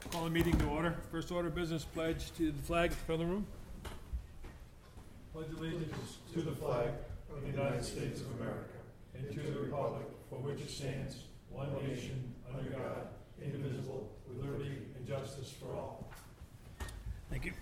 Call the meeting to order. First order of business, pledge to the flag from the room. Pledge allegiance to the flag of the United States of America and to the republic for which it stands, one nation, under God, indivisible, with liberty and justice for all. Thank you.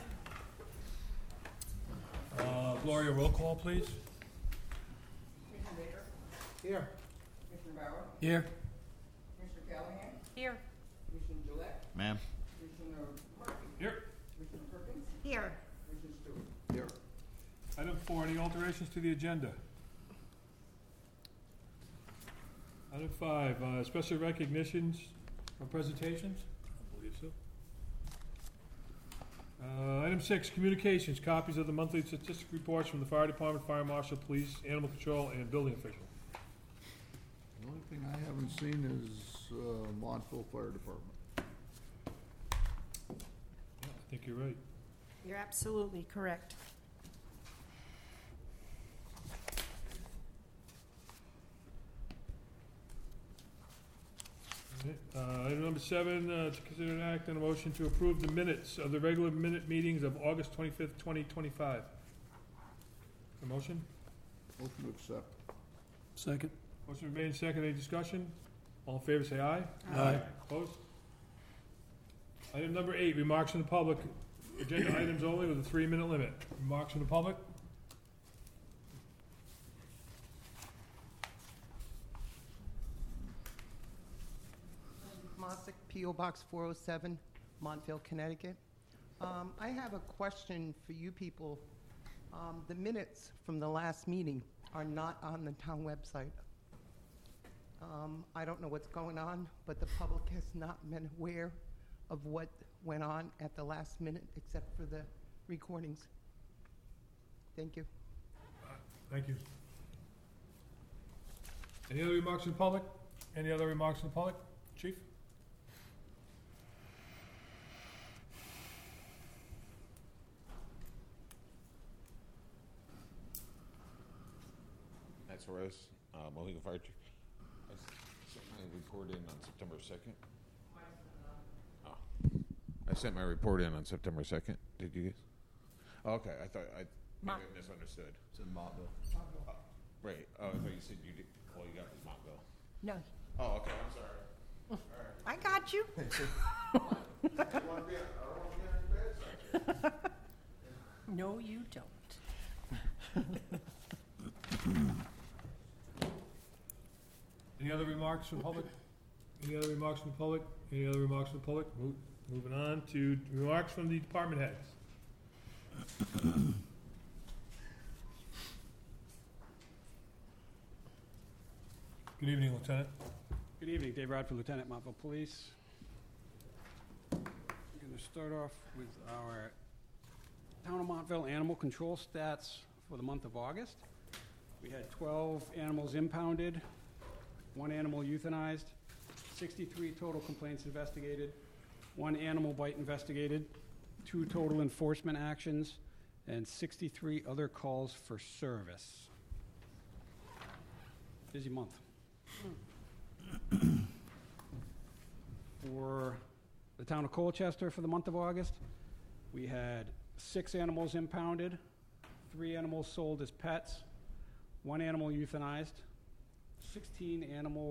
Gloria, roll call, please. Commissioner Baker? Here. Commissioner Bauer? Here. Commissioner Callahan? Here. Commissioner Gillette? Ma'am. Commissioner Murphy? Here. Commissioner Perkins? Here. Commissioner Stewart? Here. Item 4, any alterations to the agenda? Item 5, special recognitions or presentations? I believe so. Item 6, communications, copies of the monthly statistic reports from the fire department, fire marshal, police, animal control, and building official. The only thing I haven't seen is Montville Fire Department. Yeah, I think you're right. You're absolutely correct. Item number 7, to consider an act on a motion to approve the minutes of the regular minute meetings of August 25th, 2025. A motion? Motion to accept. Second. Motion made, second. Any discussion? All in favor, say aye. Aye. Opposed? Item number 8, remarks from the public. Agenda items only with a 3-minute limit. Remarks from the public? Mossick, P.O. Box 407, Montville, Connecticut. I have a question for you people. The minutes from the last meeting are not on the town website. I don't know what's going on, but the public has not been aware of what went on at the last minute except for the recordings. Thank you. Thank you. Any other remarks from the public? Any other remarks from the public? Chief? Matt Suarez, Mohegan Fire Chief. I sent my report in on September 2nd. Oh. I sent my report in on September 2nd. Did you guys? Oh, okay, I thought I maybe I misunderstood. It's in Montville. Right. Oh, I thought you said you did. All you got was Montville. No, Oh, okay. I'm sorry. All right. I got you. I don't want to be on your bad side. No, you don't. Any other remarks from the public? Any other remarks from the public? Any other remarks from the public? Moving on to remarks from the department heads. Good evening, Lieutenant. Good evening, Dave Radford, Lieutenant, Montville Police. I'm going to start off with our Town of Montville animal control stats for the month of August. We had 12 animals impounded, 1 animal euthanized, 63 total complaints investigated, 1 animal bite investigated, 2 total enforcement actions, and 63 other calls for service. Busy month. For the town of Colchester for the month of August, we had 6 animals impounded, 3 animals sold as pets, 1 animal euthanized, 16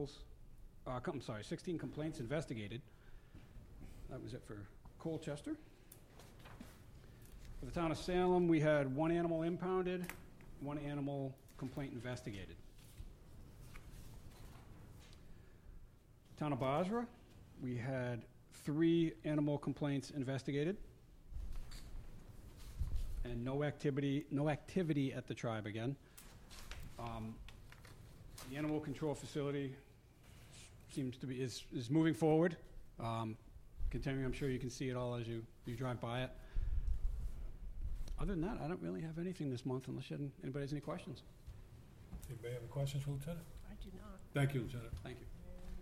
complaints investigated. That was it for Colchester. For the town of Salem, we had 1 animal impounded, 1 animal complaint investigated. Town of Basra, we had 3 animal complaints investigated, and no activity at the tribe again. The animal control facility seems to be is moving forward. Continuing, I'm sure you can see it all as you drive by it. Other than that, I don't really have anything this month unless anybody has any questions. Anybody have any questions for Lieutenant? I do not. Thank you, Lieutenant. Thank you.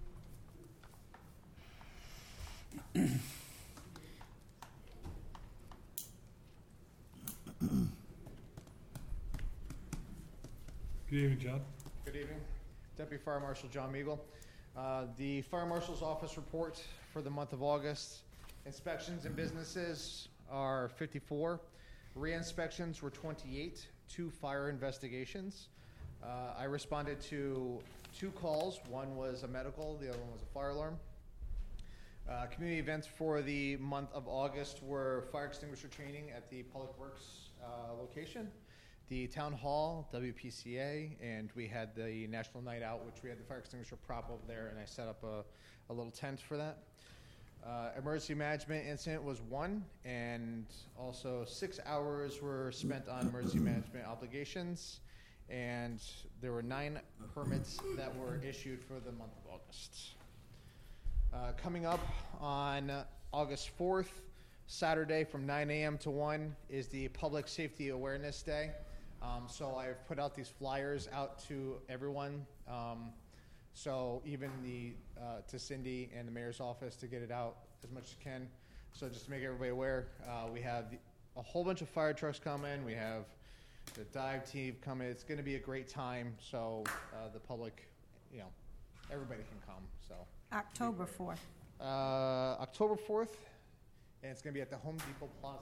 Good evening, John. Good evening. Deputy Fire Marshal John Meagle. The Fire Marshal's Office report for the month of August. Inspections in businesses are 54. Re-inspections were 28. 2 fire investigations. I responded to 2 calls. One was a medical, the other one was a fire alarm. Community events for the month of August were fire extinguisher training at the Public Works location, the Town Hall, WPCA, and we had the National Night Out, which we had the fire extinguisher prop over there, and I set up a little tent for that. Emergency management incident was 1, and also 6 hours were spent on emergency management obligations, and there were 9 permits that were issued for the month of August. Coming up on August 4th, Saturday from 9 a.m. to 1 is the Public Safety Awareness Day. So I've put out these flyers out to everyone. So even to Cindy and the mayor's office to get it out as much as can. So just to make everybody aware, we have a whole bunch of fire trucks coming. We have the dive team coming. It's going to be a great time. So the public, everybody can come. So October 4th. October 4th, and it's going to be at the Home Depot Plaza.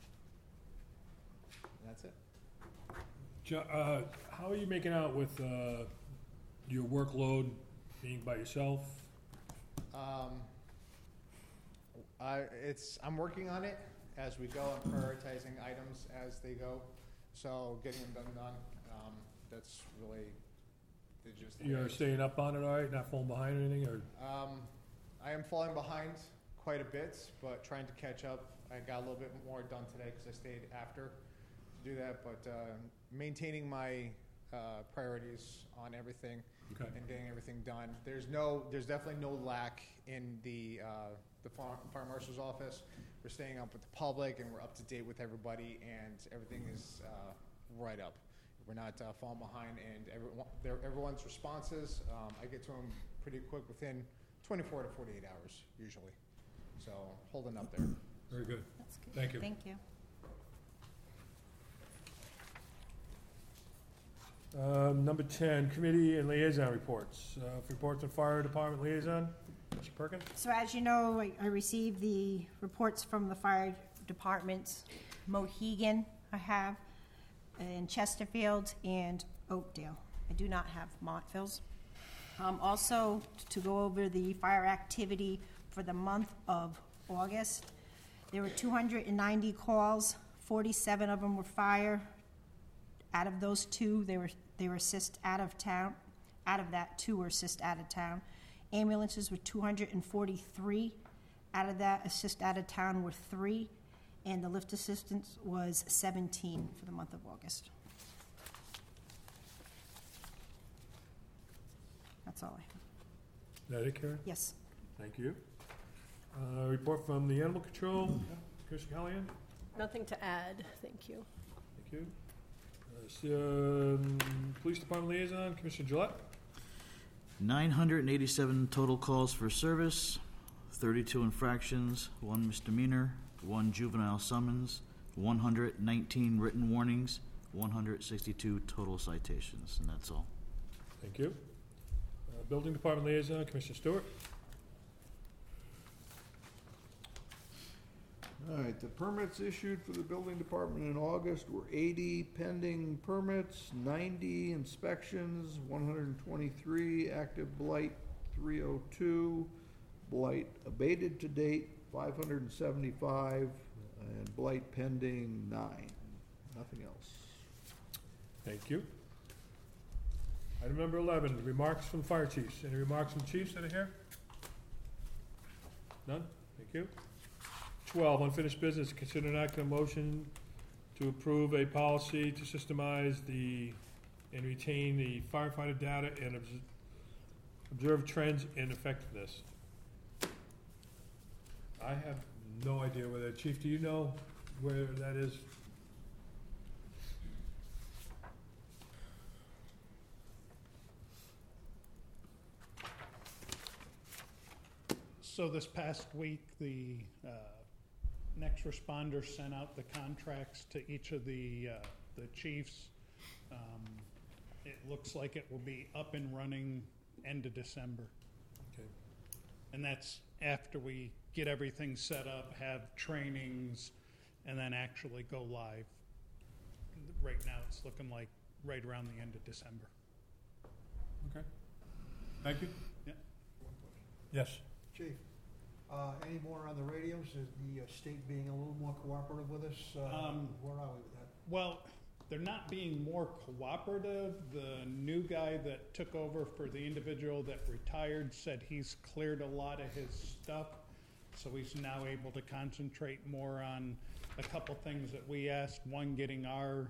And that's it. How are you making out with your workload being by yourself? I'm working on it as we go. I'm prioritizing items as they go, so getting them done. That's really the gist of it. You're staying up on it, all right? Not falling behind or anything, or? I am falling behind quite a bit, but trying to catch up. I got a little bit more done today because I stayed after to do that, but maintaining my priorities on everything. Okay. And getting everything done. There's definitely no lack in the fire marshal's office. We're staying up with the public, and we're up to date with everybody, and everything is right up. We're not falling behind, and everyone's responses, I get to them pretty quick within 24 to 48 hours usually. So holding up there. Very good. That's good. Thank you. Thank you. Number 10, committee and liaison reports. Reports on fire department liaison. Mr. Perkins? So as you know, I received the reports from the fire departments, Mohegan I have, and Chesterfield, and Oakdale. I do not have Montville's. Also, to go over the fire activity for the month of August, there were 290 calls, 47 of them were fire. Out of those 2, they were assist out of town. Out of that, 2 were assist out of town. Ambulances were 243. Out of that, assist out of town were 3, and the lift assistance was 17 for the month of August. That's all I have. Is that it, Karen? Yes. Thank you. Report from the animal control. Commissioner Callahan? Nothing to add, thank you. Thank you. Police department liaison, Commissioner Gillette. 987 total calls for service, 32 infractions, 1 misdemeanor, 1 juvenile summons, 119 written warnings, 162 total citations, and that's all. Thank you. Building department liaison, Commissioner Stewart. All right, the permits issued for the building department in August were 80 pending permits, 90 inspections, 123 active blight, 302 blight abated to date, 575, and blight pending 9. Nothing else. Thank you. Item number 11, remarks from fire chiefs. Any remarks from chiefs that are here? None? Thank you. 12, unfinished business. Consider an act on a motion to approve a policy to systemize and retain the firefighter data and observe trends in effectiveness. I have no idea whether, Chief, do you know where that is? So this past week, the next responder sent out the contracts to each of the chiefs. It looks like it will be up and running end of December. Okay. And that's after we get everything set up, have trainings, and then actually go live. Right now, it's looking like right around the end of December. Okay. Thank you. Yeah. Yes. Chief, any more on the radios? Is the state being a little more cooperative with us? Where are we with that? Well, they're not being more cooperative. The new guy that took over for the individual that retired said he's cleared a lot of his stuff, so he's now able to concentrate more on a couple things that we asked. One, getting our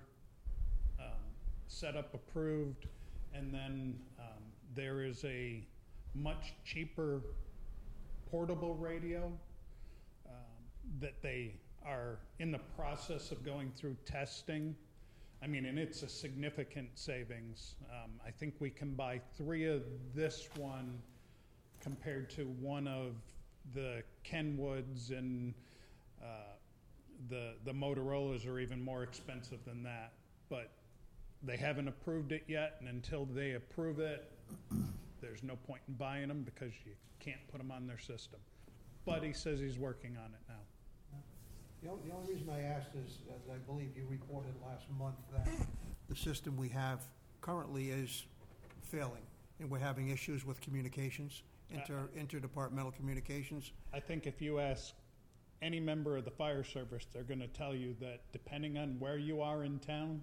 setup approved, and then there is a much cheaper portable radio that they are in the process of going through testing. I mean, and it's a significant savings. I think we can buy 3 of this one compared to one of the Kenwoods, and the Motorola's are even more expensive than that. But they haven't approved it yet, and until they approve it, there's no point in buying them because you can't put them on their system. But he says he's working on it now. The only reason I asked is, as I believe you reported last month, that the system we have currently is failing, and we're having issues with communications, interdepartmental communications. I think if you ask any member of the fire service, they're going to tell you that depending on where you are in town,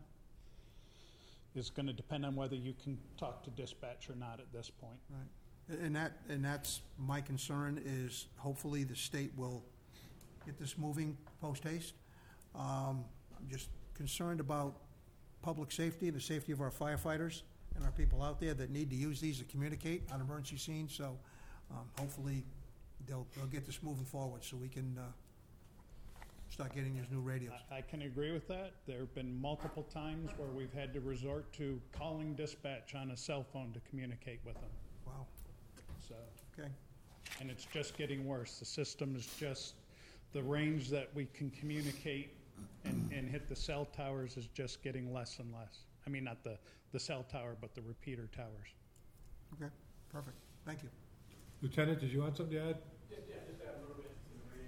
is going to depend on whether you can talk to dispatch or not at this point. Right. And that's my concern, is hopefully the state will get this moving post-haste. I'm just concerned about public safety, the safety of our firefighters and our people out there that need to use these to communicate on emergency scenes. So hopefully they'll get this moving forward so we can start getting these new radios. I can agree with that. There have been multiple times where we've had to resort to calling dispatch on a cell phone to communicate with them. Wow. So, Okay. and it's just getting worse. The system is just, the range that we can communicate and hit the cell towers is just getting less and less. I mean, not the cell tower, but the repeater towers. Okay. Perfect. Thank you. Lieutenant, did you want something to add? Yeah, just add a little bit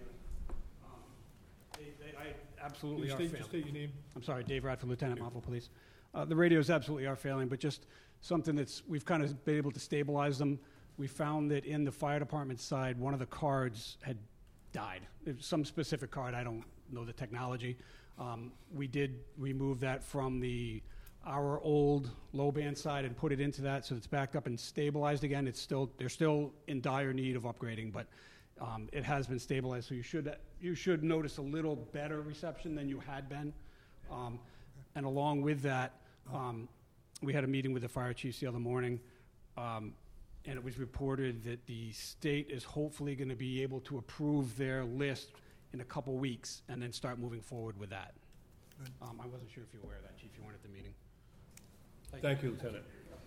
to the radio. I absolutely are failing. Just state your name. I'm sorry, Dave Radford, Lieutenant, Montville Police. The radios absolutely are failing, but just something that's, we've kind of been able to stabilize them. We found that in the fire department side, one of the cards had died. It was some specific card, I don't know the technology. We did remove that from our old low band side and put it into that, so it's backed up and stabilized again. They're still in dire need of upgrading, but it has been stabilized, so you should notice a little better reception than you had been. And along with that, we had a meeting with the fire chiefs the other morning, and it was reported that the state is hopefully going to be able to approve their list in a couple weeks and then start moving forward with that. Good. I wasn't sure if you were aware of that, Chief. You weren't at the meeting. Thank you, Lieutenant.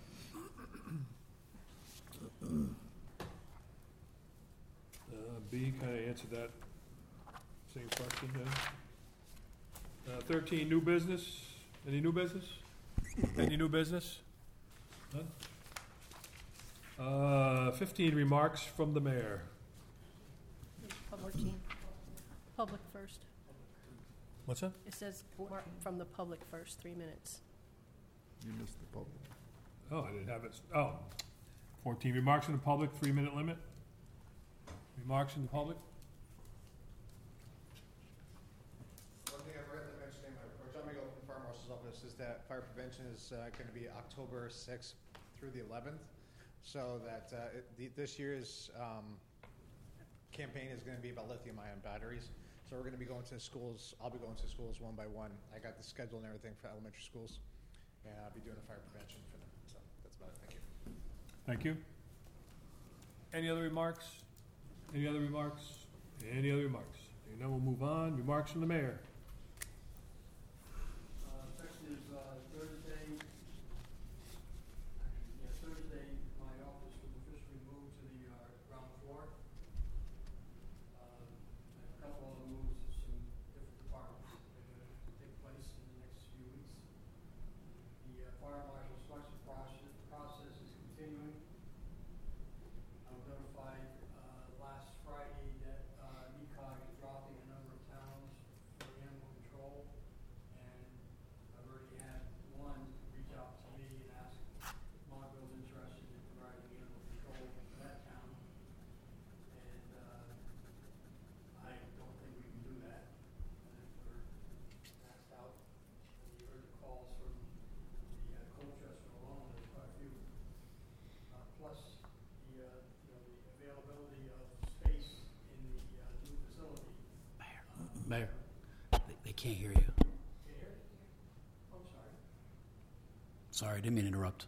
B kind of answered that same question then. 13, new business. Any new business? Any new business? None? 15, remarks from the mayor. Public first. What's that? It says from the public first, 3 minutes. You missed the public. Oh, I didn't have it. Oh, 14, remarks from the public, 3-minute limit. Remarks from the public? One thing I forgot to mention in my report, John Miguel from Fire Marshal's Office, is that fire prevention is going to be October 6th through the 11th. So that this year's campaign is going to be about lithium-ion batteries. So we're going to be going to schools. I'll be going to schools one by one. I got the schedule and everything for elementary schools, and I'll be doing a fire prevention for them. So that's about it. Thank you. Thank you. Any other remarks? Any other remarks? Any other remarks? And then we'll move on. Remarks from the mayor. Section is Thursday. Thursday, my office was officially moved to the ground floor. A couple other moves to some different departments that are going to take place in the next few weeks. The fire marshal selection process is continuing. I was notified Mayor, they can't hear you. I'm sorry. Sorry, I didn't mean to interrupt.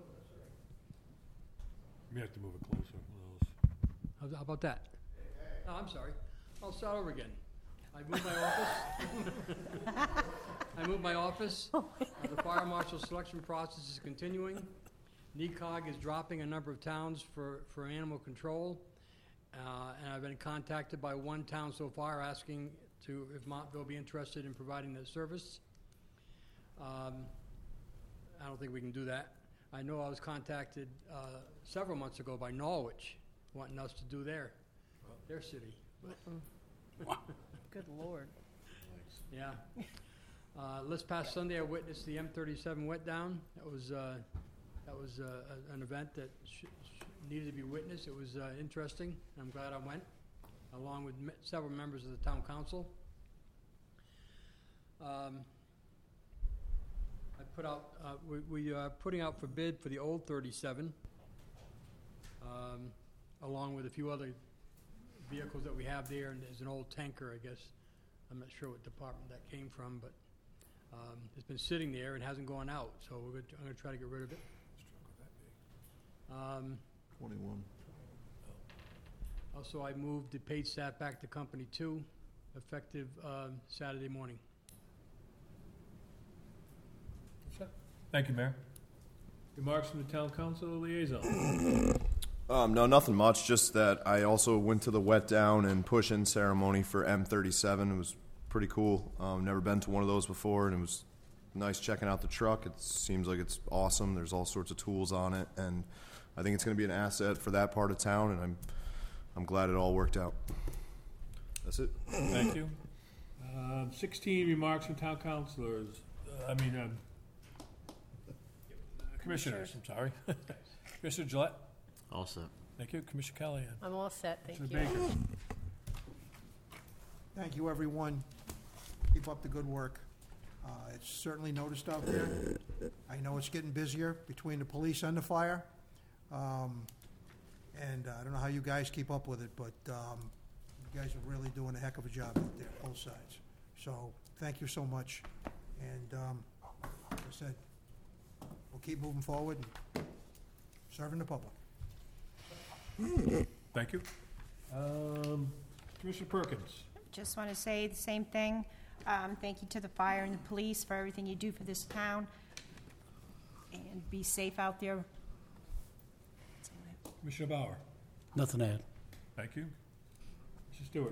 You have to move it closer. How about that? No, I'm sorry. I'll start over again. I moved my office. I moved my office. The fire marshal selection process is continuing. NECOG is dropping a number of towns for animal control. And I've been contacted by one town so far asking if Montville be interested in providing that service. I don't think we can do that. I know I was contacted several months ago by Norwich, wanting us to do their city. Good Lord. Yeah. This past Sunday, I witnessed the M37 wet down. That was an event that needed to be witnessed. It was interesting. I'm glad I went, along with several members of the town council. I put out. We are putting out for bid for the old 37, along with a few other vehicles that we have there, and there's an old tanker, I guess. I'm not sure what department that came from, but it's been sitting there and hasn't gone out, so I'm going to try to get rid of it. 21. Also, I moved the paid staff back to Company 2, effective Saturday morning. Thank you, Mayor. Remarks from the town council liaison. No, nothing much. Just that I also went to the wet down and push-in ceremony for M37. It was pretty cool. Never been to one of those before, and it was nice checking out the truck. It seems like it's awesome. There's all sorts of tools on it, and I think it's going to be an asset for that part of town, and I'm glad it all worked out. That's it. Thank you. 16 remarks from town councilors. Commissioners. I'm sorry. Commissioner Gillette. All set. Thank you. Commissioner Callahan. I'm all set, thank you. Commissioner Baker. Thank you, everyone. Keep up the good work. It's certainly noticed out there. I know it's getting busier between the police and the fire. And I don't know how you guys keep up with it, but you guys are really doing a heck of a job out there, both sides. So thank you so much. And like I said, we'll keep moving forward and serving the public. Thank you. Commissioner Perkins. Just want to say the same thing. Thank you to the fire and the police for everything you do for this town. And be safe out there. Commissioner Bauer. Nothing to add. Thank you. Mr. Stewart.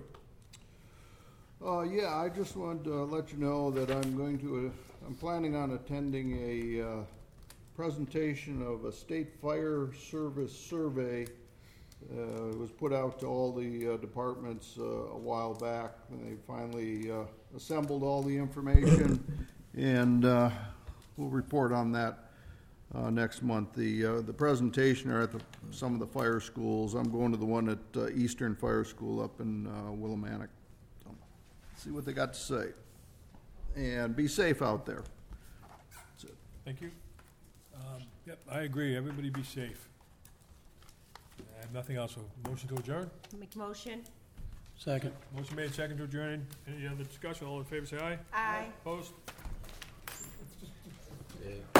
Yeah, I just wanted to let you know that I'm planning on attending a presentation of a state fire service survey. It was put out to all the departments a while back, and they finally assembled all the information, and we'll report on that next month. The presentation are at some of the fire schools. I'm going to the one at Eastern Fire School up in Willimantic. So, see what they got to say. And be safe out there. That's it. Thank you. Yep, I agree. Everybody be safe. I have nothing else. So motion to adjourn? Make a motion. Second. Motion made, second to adjourn. Any other discussion? All in favor, say aye. Aye. Opposed? Yeah.